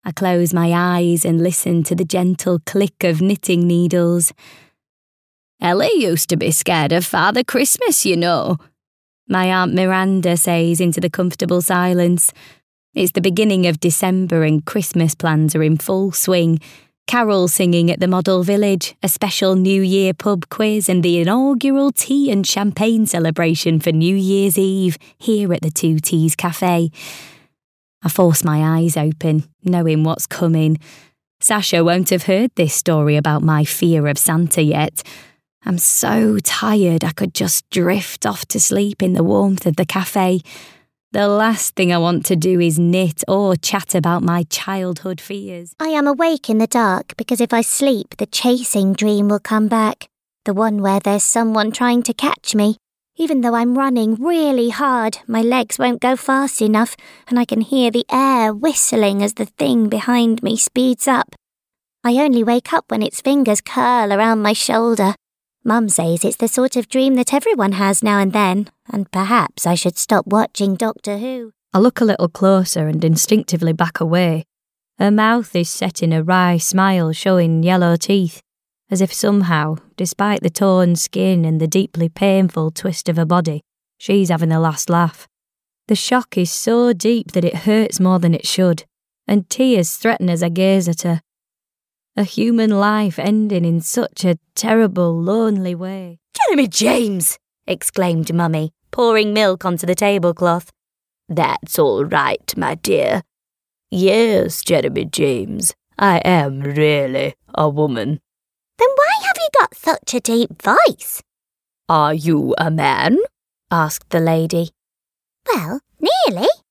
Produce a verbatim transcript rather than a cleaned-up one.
I close my eyes and listen to the gentle click of knitting needles. Ellie used to be scared of Father Christmas, you know, my Aunt Miranda says into the comfortable silence. It's the beginning of December and Christmas plans are in full swing. Carol singing at the model village, a special New Year pub quiz and the inaugural tea and champagne celebration for New Year's Eve here at the Two Teas Cafe. I force my eyes open, knowing what's coming. Sasha won't have heard this story about my fear of Santa yet. I'm so tired I could just drift off to sleep in the warmth of the cafe. The last thing I want to do is knit or chat about my childhood fears. I am awake in the dark because if I sleep, the chasing dream will come back. The one where there's someone trying to catch me. Even though I'm running really hard, my legs won't go fast enough and I can hear the air whistling as the thing behind me speeds up. I only wake up when its fingers curl around my shoulder. Mum says it's the sort of dream that everyone has now and then, and perhaps I should stop watching Doctor Who. I look a little closer and instinctively back away. Her mouth is set in a wry smile showing yellow teeth, as if somehow, despite the torn skin and the deeply painful twist of her body, she's having the last laugh. The shock is so deep that it hurts more than it should, and tears threaten as I gaze at her. A human life ending in such a terrible, lonely way. Jeremy James! Exclaimed Mummy, pouring milk onto the tablecloth. That's all right, my dear. Yes, Jeremy James, I am really a woman. Then why have you got such a deep voice? Are you a man? Asked the lady. Well, nearly.